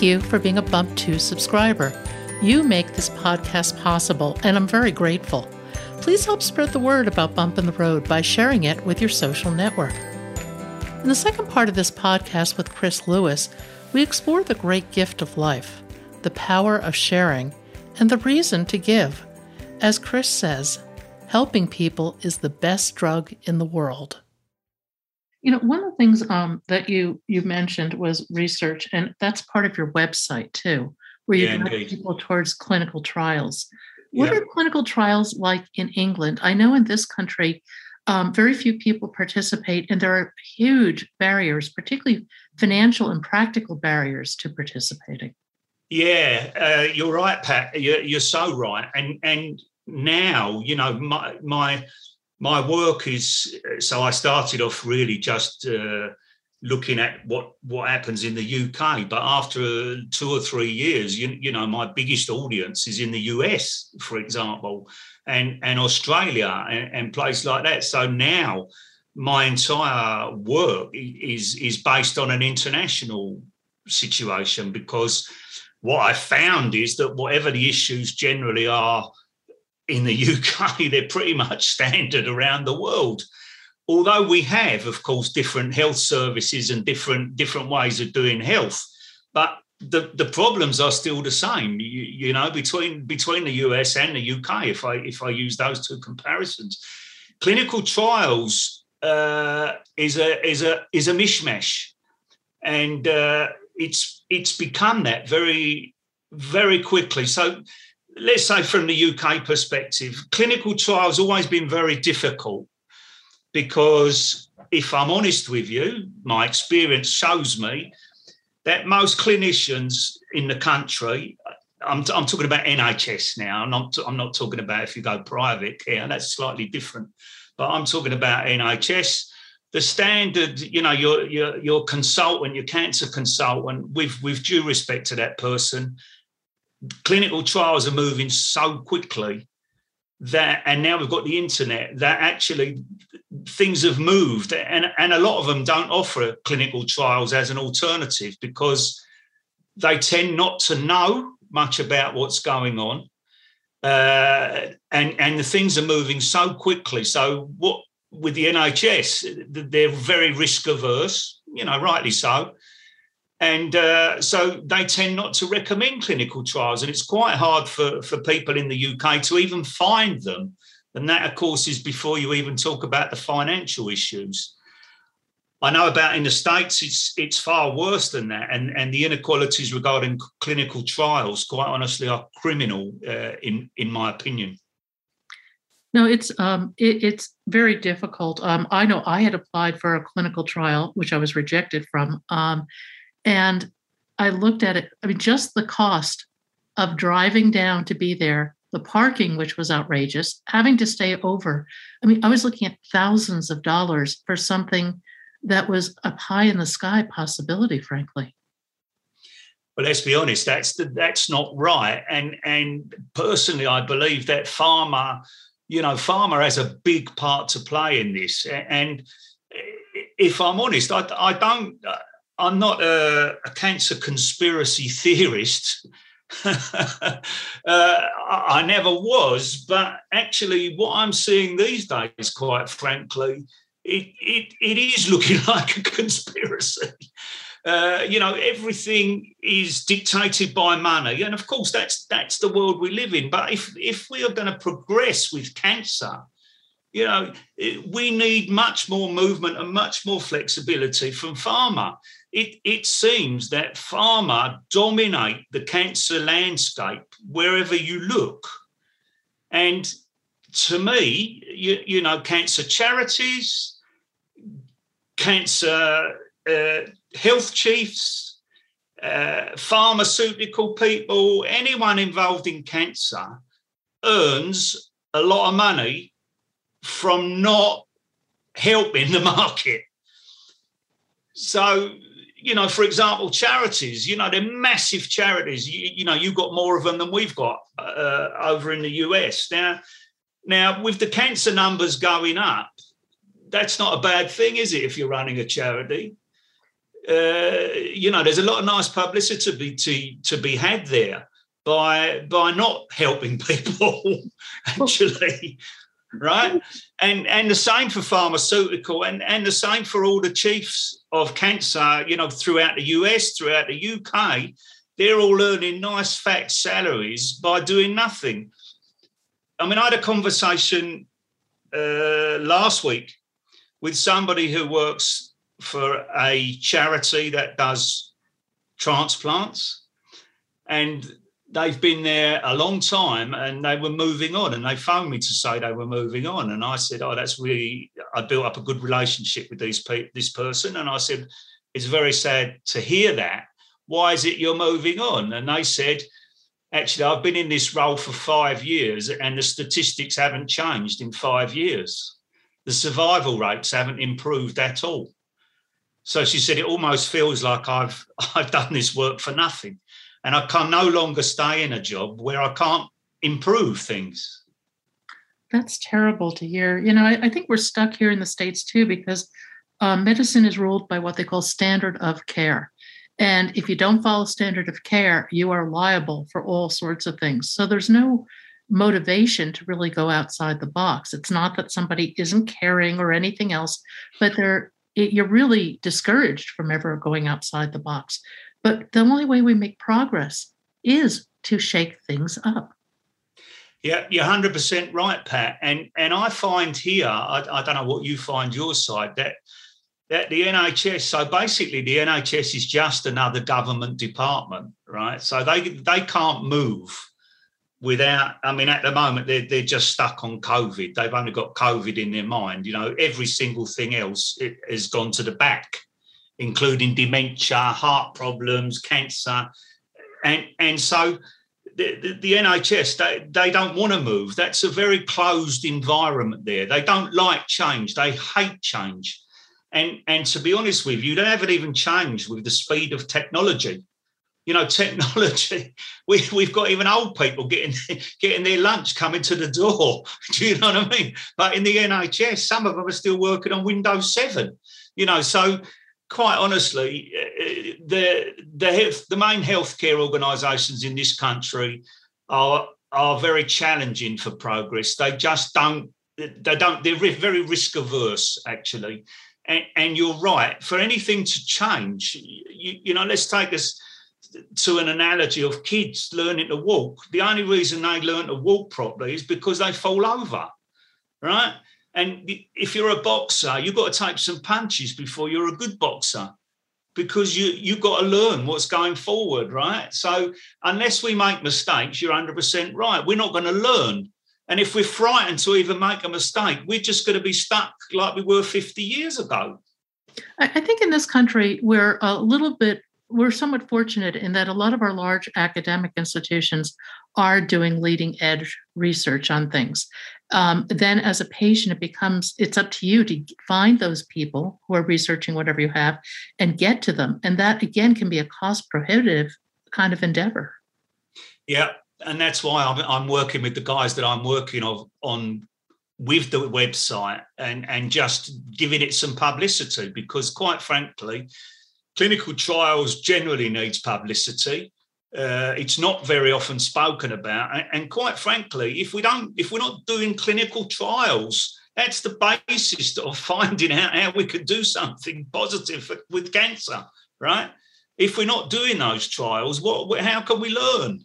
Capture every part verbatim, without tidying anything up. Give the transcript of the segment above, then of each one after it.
you for being a Bump two subscriber. You make this podcast possible, and I'm very grateful. Please help spread the word about Bump in the Road by sharing it with your social network. In the second part of this podcast with Chris Lewis, we explore the great gift of life, the power of sharing, and the reason to give. As Chris says, helping people is the best drug in the world. You know, one of the things um, that you you mentioned was research, and that's part of your website too, where you yeah, guide people towards clinical trials. What yeah. are clinical trials like in England? I know in this country, um, very few people participate, and there are huge barriers, particularly financial and practical barriers to participating. Yeah, uh, you're right, Pat. You're, you're so right. And and now, you know, my my my work is, so I started off really just uh, looking at what, what happens in the U K. But after two or three years, you, you know, my biggest audience is in the U S, for example, and, and Australia and, and places like that. So now my entire work is, is based on an international situation, because what I found is that whatever the issues generally are in the U K, they're pretty much standard around the world. Although we have, of course, different health services and different, different ways of doing health, but the, the problems are still the same, you, you know, between, between the U S and the U K, if I, if I use those two comparisons. Clinical trials uh, is, a, is, a, is a mishmash, and uh, it's, it's become that very, very quickly. So let's say from the U K perspective, clinical trials always been very difficult, because if I'm honest with you, my experience shows me that most clinicians in the country, I'm, I'm talking about N H S now, I'm not, I'm not talking about if you go private care, that's slightly different, but I'm talking about N H S. The standard, you know, your, your, your consultant, your cancer consultant, with, with due respect to that person, clinical trials are moving so quickly that, and now we've got the internet, that actually things have moved, and, and a lot of them don't offer clinical trials as an alternative, because they tend not to know much about what's going on, uh, and, and the things are moving so quickly. So what with the N H S, they're very risk averse, you know, rightly so. And uh, so they tend not to recommend clinical trials, and it's quite hard for, for people in the U K to even find them. And that, of course, is before you even talk about the financial issues. I know about in the States, it's it's far worse than that. And, and the inequalities regarding clinical trials, quite honestly, are criminal, uh, in, in my opinion. No, it's um, it, it's very difficult. Um, I know I had applied for a clinical trial, which I was rejected from. Um, And I looked at it, I mean, just the cost of driving down to be there, the parking, which was outrageous, having to stay over. I mean, I was looking at thousands of dollars for something that was a pie in the sky possibility, frankly. Well, let's be honest, that's the, that's not right. And, and personally, I believe that pharma, you know, pharma has a big part to play in this. And if I'm honest, I, I don't... I'm not a, a cancer conspiracy theorist. uh, I never was, but actually what I'm seeing these days, quite frankly, it, it, it is looking like a conspiracy. Uh, you know, everything is dictated by money. And of course, that's that's the world we live in. But if, if we are going to progress with cancer, you know, we need much more movement and much more flexibility from pharma. It, it seems that pharma dominate the cancer landscape wherever you look. And to me, you, you know, cancer charities, cancer uh, health chiefs, uh, pharmaceutical people, anyone involved in cancer earns a lot of money from not helping the market. So, you know, for example, charities, you know, they're massive charities. You, you know, you've got more of them than we've got uh, over in the U S. Now, now, with the cancer numbers going up, that's not a bad thing, is it, if you're running a charity? uh, you know, there's a lot of nice publicity to be, to, to be had there by, by not helping people, actually, right? And, and the same for pharmaceutical, and, and the same for all the chiefs of cancer, you know, throughout the U S, throughout the U K. They're all earning nice fat salaries by doing nothing. I mean, I had a conversation uh, last week with somebody who works for a charity that does transplants, and they've been there a long time and they were moving on, and they phoned me to say they were moving on. And I said, oh, that's really, I built up a good relationship with these pe- this person. And I said, it's very sad to hear that. Why is it you're moving on? And they said, actually, I've been in this role for five years and the statistics haven't changed in five years. The survival rates haven't improved at all. So she said, it almost feels like I've I've done this work for nothing. And I can no longer stay in a job where I can't improve things. That's terrible to hear. You know, I, I think we're stuck here in the States too, because uh, medicine is ruled by what they call standard of care. And if you don't follow standard of care, you are liable for all sorts of things. So there's no motivation to really go outside the box. It's not that somebody isn't caring or anything else, but they're, it, you're really discouraged from ever going outside the box. But the only way we make progress is to shake things up. Yeah, you're one hundred percent right, Pat. And and I find here, I, I don't know what you find your side, that that the N H S, so basically the N H S is just another government department, right? So they they can't move without, I mean, at the moment, they're, they're just stuck on COVID. They've only got COVID in their mind. You know, every single thing else it has gone to the back, including dementia, heart problems, cancer. And, and so the, the, the N H S, they, they don't want to move. That's a very closed environment there. They don't like change. They hate change. And, and to be honest with you, they haven't even changed with the speed of technology. You know, technology, we, we've got even old people getting, getting their lunch coming to the door. Do you know what I mean? But in the N H S, some of them are still working on Windows seven. You know, so quite honestly, the, the, health, the main healthcare organisations in this country are, are very challenging for progress. They just don't, they don't, they're very risk averse, actually. And, and you're right, for anything to change, you, you know, let's take us to an analogy of kids learning to walk. The only reason they learn to walk properly is because they fall over, right? And if you're a boxer, you've got to take some punches before you're a good boxer, because you, you've got to learn what's going forward, right? So unless we make mistakes, you're one hundred percent right. We're not going to learn. And if we're frightened to even make a mistake, we're just going to be stuck like we were fifty years ago. I think in this country, we're a little bit, we're somewhat fortunate in that a lot of our large academic institutions are doing leading edge research on things. Um, then as a patient, it becomes, it's up to you to find those people who are researching whatever you have and get to them. And that, again, can be a cost prohibitive kind of endeavor. Yeah. And that's why I'm, I'm working with the guys that I'm working on, on with the website and, and just giving it some publicity, because quite frankly, clinical trials generally needs publicity. Uh, it's not very often spoken about. And, and quite frankly, if we don't, if we're not doing clinical trials, that's the basis of finding out how we could do something positive for, with cancer, right? If we're not doing those trials, what, how can we learn?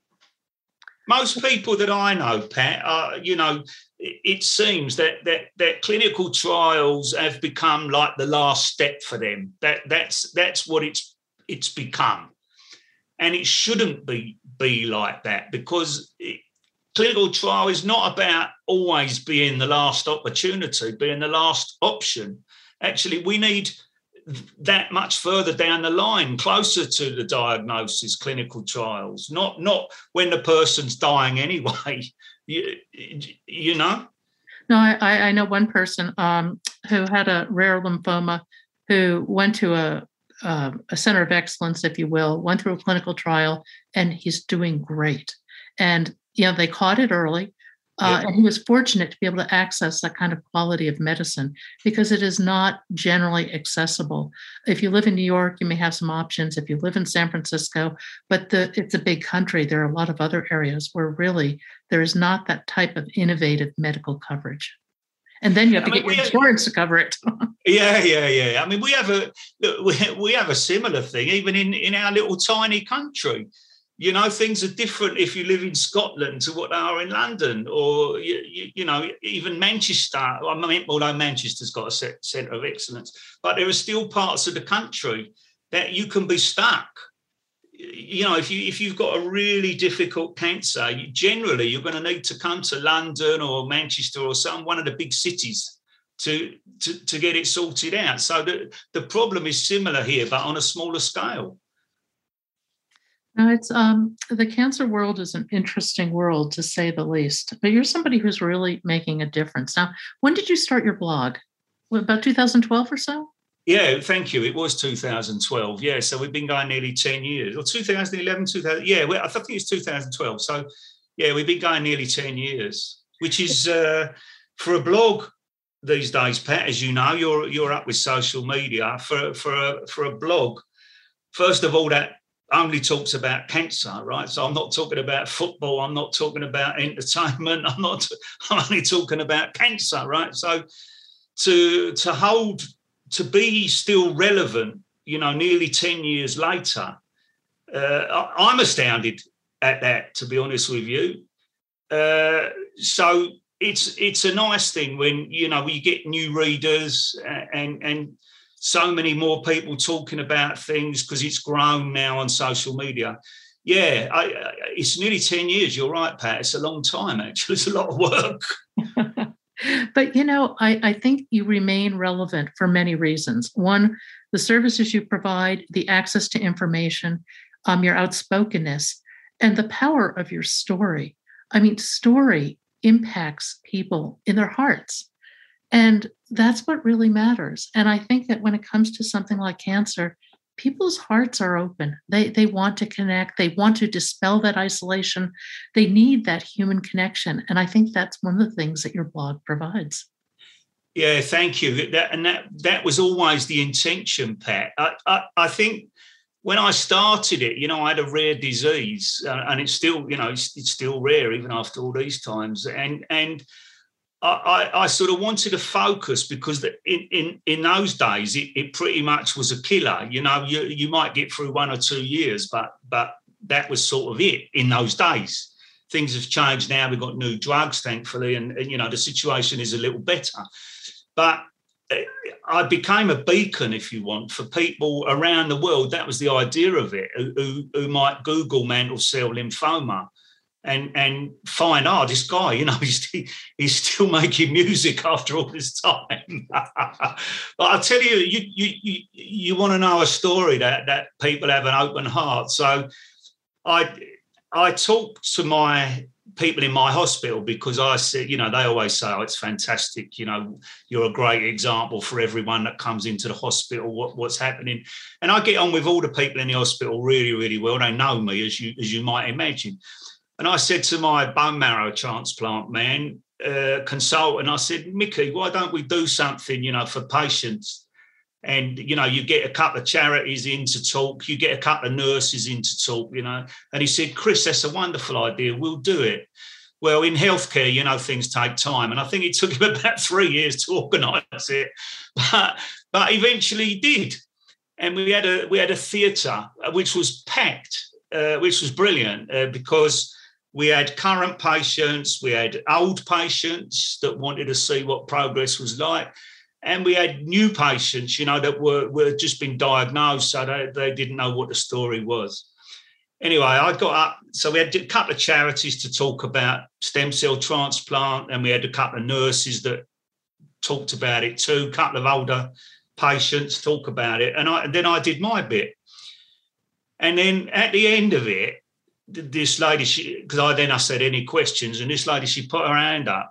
Most people that I know, Pat, are, you know, it, it seems that, that that clinical trials have become like the last step for them. That that's that's what it's it's become, and it shouldn't be be like that, because it, clinical trial is not about always being the last opportunity, being the last option. Actually, we need that much further down the line, closer to the diagnosis, clinical trials, not not when the person's dying anyway, you, you know? No, I, I know one person um, who had a rare lymphoma, who went to a, uh, a center of excellence, if you will, went through a clinical trial, and he's doing great. And, you know, they caught it early. Uh, Yeah. and he was fortunate to be able to access that kind of quality of medicine because it is not generally accessible. If you live in New York, you may have some options. If you live in San Francisco, but the, it's a big country, there are a lot of other areas where really there is not that type of innovative medical coverage. And then you have to I mean, get your insurance have, to cover it. yeah, yeah, yeah. I mean, we have a we, we have a similar thing, even in, in our little tiny country. You know, things are different if you live in Scotland to what they are in London, or, you, you, you know, even Manchester. I mean, although Manchester's got a centre of excellence, but there are still parts of the country that you can be stuck. You know, if, you, if you've got a really difficult cancer, you, generally you're going to need to come to London or Manchester or some one of the big cities to, to, to get it sorted out. So the, the problem is similar here, but on a smaller scale. Now, it's um, the cancer world is an interesting world, to say the least. But you're somebody who's really making a difference. Now, when did you start your blog? What, about two thousand twelve or so? Yeah, thank you. It was two thousand twelve. Yeah, so we've been going nearly ten years. Or two thousand eleven, two thousand. Yeah, well, I think it's two thousand twelve. So, yeah, we've been going nearly ten years, which is uh, for a blog these days, Pat. As you know, you're you're up with social media. For for a, for a blog, first of all, that only talks about cancer, right? So I'm not talking about football. I'm not talking about entertainment. I'm not. I'm only talking about cancer, right? So to to hold to be still relevant, you know, nearly ten years later, uh, I'm astounded at that. To be honest with you, uh, so it's it's a nice thing when you know we get new readers and and. so many more people talking about things because it's grown now on social media. Yeah, I, I, it's nearly ten years. You're right, Pat. It's a long time, actually. It's a lot of work. But, you know, I, I think you remain relevant for many reasons. One, the services you provide, the access to information, um, your outspokenness, and the power of your story. I mean, story impacts people in their hearts. And that's what really matters. And I think that when it comes to something like cancer, people's hearts are open. They they want to connect. They want to dispel that isolation. They need that human connection. And I think that's one of the things that your blog provides. Yeah, thank you. That, and that that was always the intention, Pat. I, I, I think when I started it, you know, I had a rare disease, uh, and it's still, you know, it's, it's still rare even after all these times. And and I, I sort of wanted to focus because in, in, in those days, it, it pretty much was a killer. You know, you, you might get through one or two years, but but that was sort of it in those days. Things have changed now. We've got new drugs, thankfully, and, and you know, the situation is a little better. But I became a beacon, if you want, for people around the world. That was the idea of it, who, who might Google mantle cell lymphoma. And and find, oh, this guy, you know, he's, he's still making music after all this time. But I'll tell you, you you you, you want to know a story that, that people have an open heart. So I I talked to my people in my hospital because I said, you know, they always say, oh, it's fantastic. You know, you're a great example for everyone that comes into the hospital, what, what's happening. And I get on with all the people in the hospital really, really well. They know me, as you as you might imagine. And I said to my bone marrow transplant man, uh, consultant, I said, Mickey, why don't we do something, you know, for patients? And, you know, you get a couple of charities in to talk, you get a couple of nurses in to talk, you know. And he said, Chris, that's a wonderful idea. We'll do it. Well, in healthcare, you know, things take time. And I think it took him about three years to organise it. But, but eventually he did. And we had a, we had a theatre, which was packed, uh, which was brilliant uh, because we had current patients, we had old patients that wanted to see what progress was like, and we had new patients, you know, that were, were just been diagnosed, so they, they didn't know what the story was. Anyway, I got up, so we had a couple of charities to talk about stem cell transplant, and we had a couple of nurses that talked about it too, a couple of older patients talk about it, and, I, and then I did my bit. And then at the end of it, this lady, because I then I said, any questions? And this lady, she put her hand up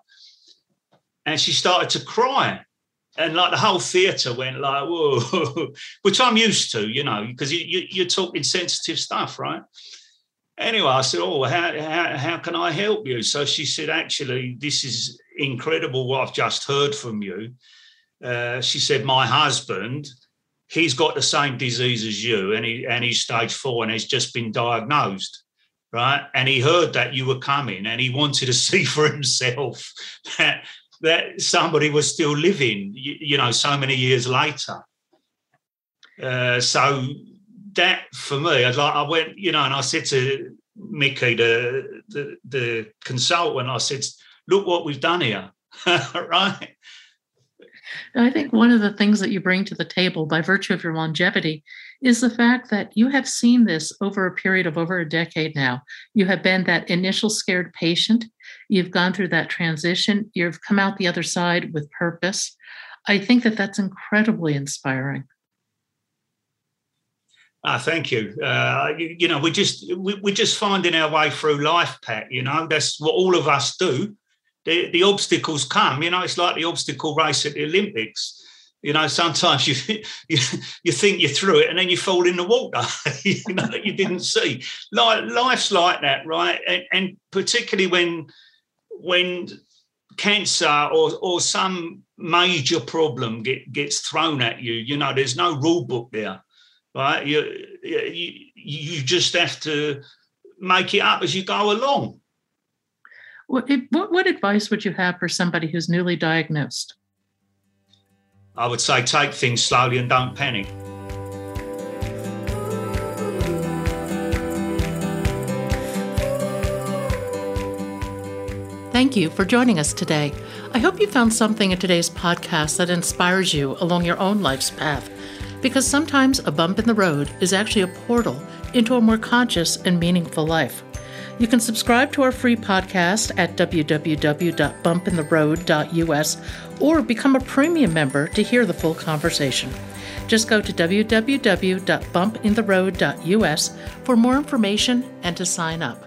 and she started to cry. And like the whole theatre went like, whoa, which I'm used to, you know, because you, you, you're talking sensitive stuff, right? anyway, I said, oh, how, how, how can I help you? So she said, actually, this is incredible what I've just heard from you. Uh, she said, my husband, he's got the same disease as you, and, he, and he's stage four and he's just been diagnosed, right? And he heard that you were coming and he wanted to see for himself that, that somebody was still living, you, you know, so many years later. Uh, so that, for me, I, like, I went, you know, and I said to Mickey, the, the, the consultant, I said, look what we've done here, right? I think one of the things that you bring to the table by virtue of your longevity is the fact that you have seen this over a period of over a decade now. You have been that initial scared patient. You've gone through that transition. You've come out the other side with purpose. I think that that's incredibly inspiring. Ah, thank you. Uh, you. You know, we just we, we're just finding our way through life, Pat. You know, that's what all of us do. The, the obstacles come, you know, it's like the obstacle race at the Olympics. You know, sometimes you you, you think you're through it and then you fall in the water, you know, that you didn't see. Like, life's like that, right? And, and particularly when when cancer or, or some major problem get, gets thrown at you, you know, there's no rule book there, right? You, you, you just have to make it up as you go along. What, what, what advice would you have for somebody who's newly diagnosed? I would say take things slowly and don't panic. Thank you for joining us today. I hope you found something in today's podcast that inspires you along your own life's path, because sometimes a bump in the road is actually a portal into a more conscious and meaningful life. You can subscribe to our free podcast at w w w dot bump in the road dot u s or become a premium member to hear the full conversation. Just go to w w w dot bump in the road dot u s for more information and to sign up.